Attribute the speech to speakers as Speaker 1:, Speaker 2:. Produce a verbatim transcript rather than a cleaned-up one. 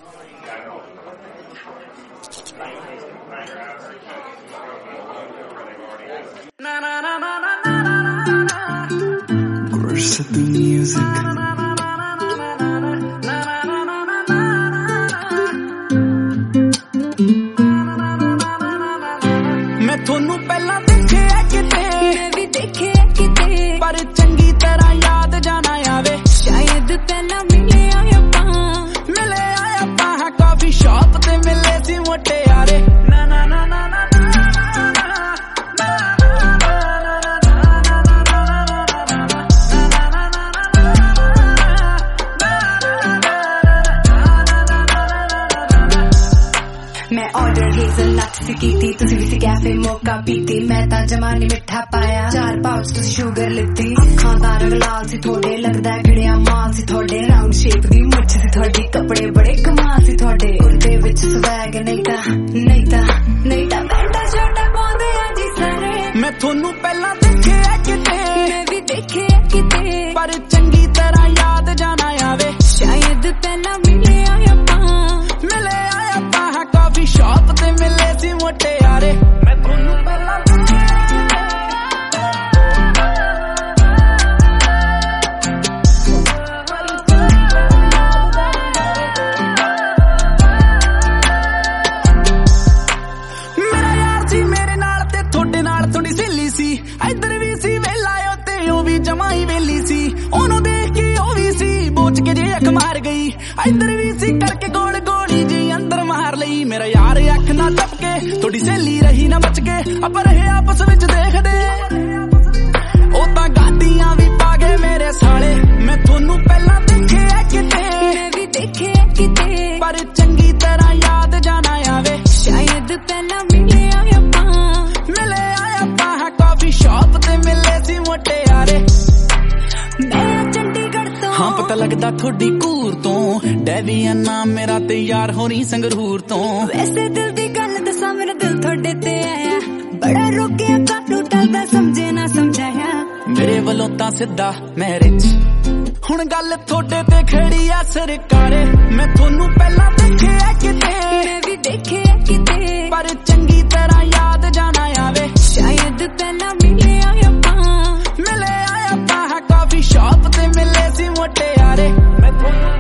Speaker 1: Worship the music. मैं थोनू पहला देखे किते, मैं भी देखे किते, पर चंगी तरह याद जाना आवे। शायद पहला मिले आया पा, मिले आया पा हाँ कॉफी शॉप ते मिले सी मोटे यारे। ना ना ना ना ना मैं ऑर्डर हेज़लनट सी कीती, तुसी भी सी कैफे मोका पीती। मैं तां जमानी मिठा पाया, चार पाउच तुसी शुगर लित्ती। अखां दा रंग लाल सी थोड़े, लगदा घड़िया माल सी थोड़े। राउंड शेप दी मुछ सी थोड़ी, कपड़े बड़े कमाल सी थोड़े। उड़दे विच स्वैग नहीं ता नहीं ता नहीं ता पैंटा शर्टां पाउंदे आ जी सारे। मैं थोनू पहला देखे किते, मैं भी देखे किते, पर चंगी तरह याद जाना आवे। शायद पहला मिले आया पा, मिले आया पा हाँ कॉफी शॉप ते मिले सी मोटे यारे। मैं थोनू पहला मेरा यार सी मेरे नाल ते थोड़े नाल थोड़ी सहेली सी। इधर भी सी वेला ते ओ भी जमा ही वेली सी। ओनू देख के ओ भी सी बोच के जे अख मार गई। इधर भी सी करके गोल गोली जी अंदर मार लई। मेरा यार अख ना टपके, थोड़ी सहेली रही ना बच के। अब रहे आपस विच देखदे, ओ तां गाड़ियां भी पा गए मेरे साले। मैं थोनू पहला देखे किते, मैं भी देखे किते, पर चंगी तरह याद जाना आवे। शायद पहला मिले आया पा, मिले आया पा हाँ कॉफी शॉप ते मिले सी मोटे यारे। मैं चंडीगढ़ तो हाँ पता लगदा थोड़ी कूर तो, डेवियन नाम मेरा ते यार होनी संगरूर तो। वैसे दिल दी गल दसा मेरा दिल थोड़े ते आया, बड़ा रोकिया कानू टलदा समझे ना समझाया। मेरे वलों तां सिद्धा मैरिज, हुण गल थोड़े ते खड़ी आ सरकारे। मैं थोनू पहला देखे किते, मैं भी देखे किते, पर चंगी तरह याद जाना आवे। शायद पहला मिले आया पा, मिले आया पा हाँ कॉफी शॉप ते मिले सी मोटे यारे। मैं थोनू